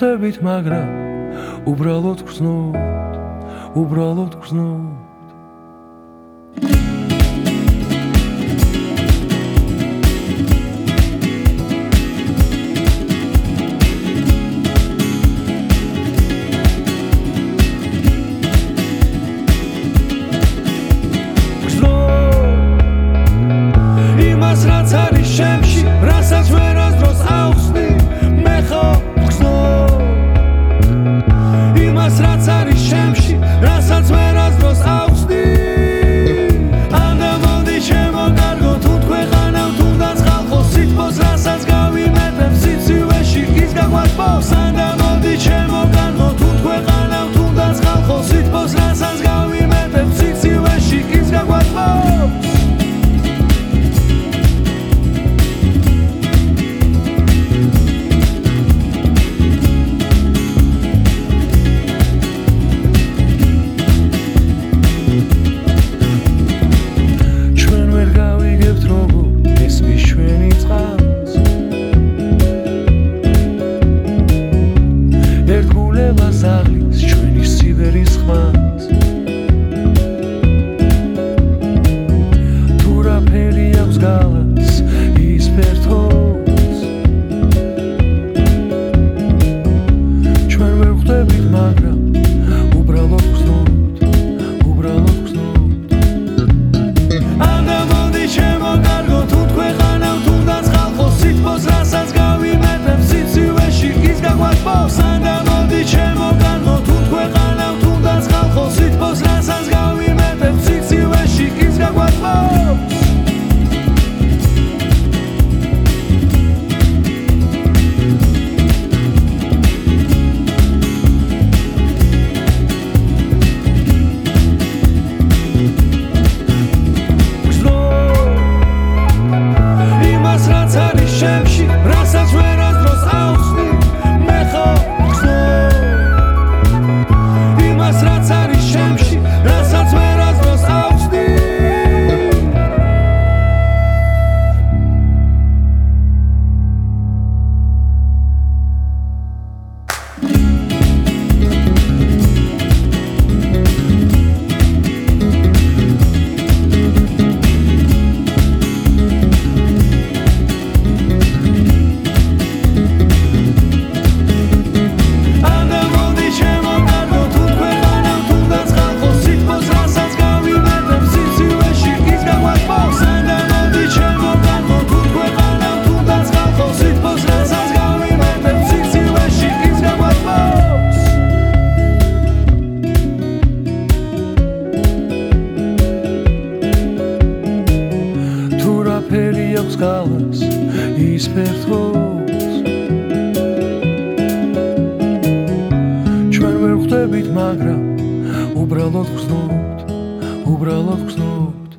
ვხვდებით, მაგრამ უბრალოდ გრძნობთ, უბრალოდ გრძნობთ. რაც არის შემში, რასაც ვერასდროს ავხსნი, მე ხო ვგზნობ. იმას რაც არის შემში, რასაც ვერასდროს ავხსნი. ანდა მოდი ჩემო კარგო, თუ ქვეყანა თუნდაც ხალხო, სიტყვას რასაც გავიმეტებ სიცივეში ის გაგვარბოს. ანდა მოდი ჩემო კარგო, თუ ქვეყანა თუნდაც ხალხო, სიტყვას რასაც გავიმეტებ სიცივეში ის გაგვარბოს. შემში, რასაც ვერასდროს ავხსნი, მე ხო ვგზნობ. იმას რაც არის შემში, რასაც ვერასდროს ავხსნი. ფერი აქვს გალას ის ფერთოს ჩვენ ვერ ვხვდებით, მაგრამ უბრალოდ გრძნობთ, უბრალოდ გრძნობთ.